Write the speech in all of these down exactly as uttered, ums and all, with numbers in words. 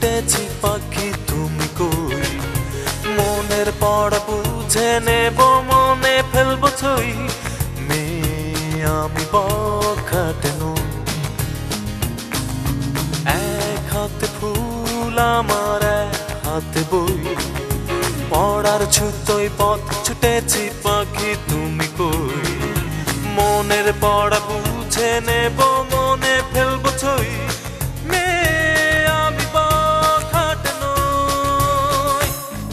ছুটেছি পাখি তুমি কই, মনের পড়া বুঝে নেব মনে ফেলবো ছই, মেয়ে আমি বখাটে নই। এক হাতে ফুল আমার এক হাতে বই, পড়ার ছুতোই পথ ছুটেছি পাখি তুমি কই, মনের পড়া বুঝে নেব মনে ফেলবো ছই, মেয়ে আমি বখাটে নই।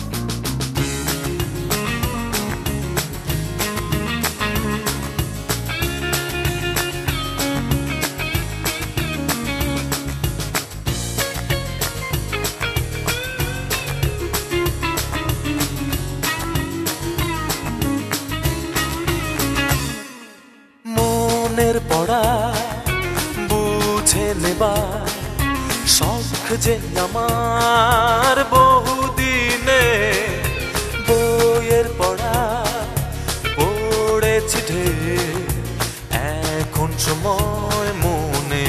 মনের পড়া বুঝে নেবা শখ যে আমার বহুদিনে, বইয়ের পড়া পড়েছি ঢের এখন সময় মনে,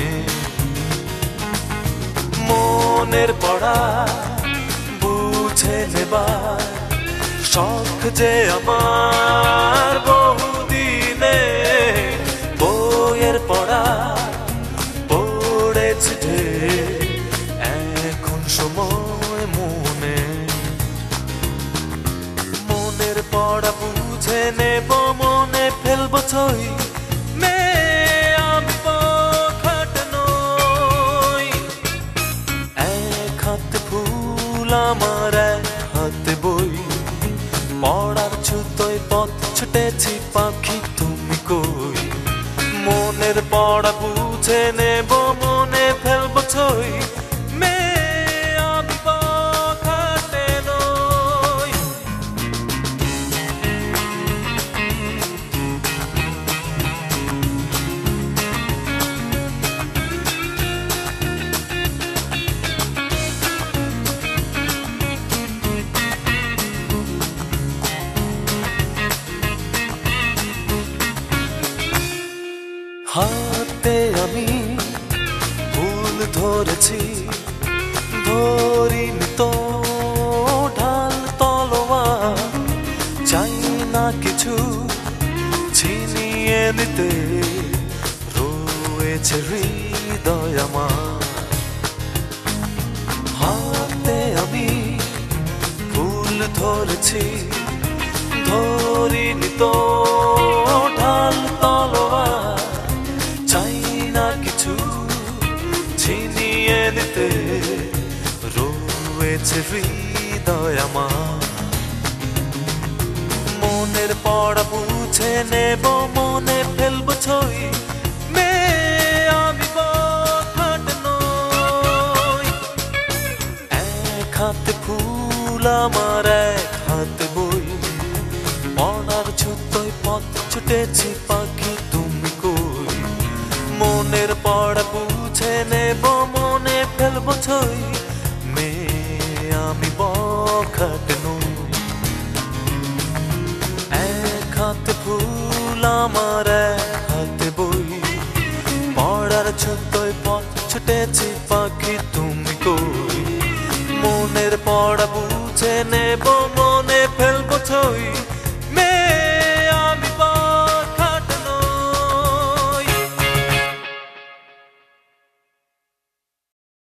মনের পড়া বুঝে নেবা শখ যে আমার বহুদিনে, বইয়ের পড়া পড়েছি ঢের এখন সময় মনে, মনের পড়া বুঝে নেব মনে ফেলবো ছই, মেয়ে আমি বখাটে নই। এক হাতে ফুল আমার এক হাতে বই, পড়ার ছুতোয় পথ ছুটেছি পাখি তুমি কই, মনের পড়া বুঝে নেব মনে ফেলবো ছই, মেয়ে আমি বখাটে নই। হাতে আমি ফুল ধরেছি, ধরিনি তো ঢাল তলোয়ার, চাই না কিছু ছিনিয়ে নিতে, রয়েছে হৃদয় আমার। হাতে আমি ফুল ধরেছি, ধরিনি তো ঢাল তলোয়ার, চাই না কিছু ছিনিয়ে নিতে, রয়েছে হৃদয় আমার। মনের পড়া বুঝে নেব মনে ফেলবো ছই, মেয়ে আমি বখাটে নই। এক হাতে ফুল আমার এক হাতে বই, পড়ার ছুতোয় পথ ছুটেছি পাখি তুমি কই, মনের পড়া বুঝে নেব মনে ফেলবো ছই, মেয়ে আমি বখাটে নই। এক হাতে ফুল আমার এক হাতে বই, পড়ার ছুতোয় পথ ছুটেছি পাখি তুমি কই, মনের পড়া বুঝে নেব মনে ফেলবো ছই।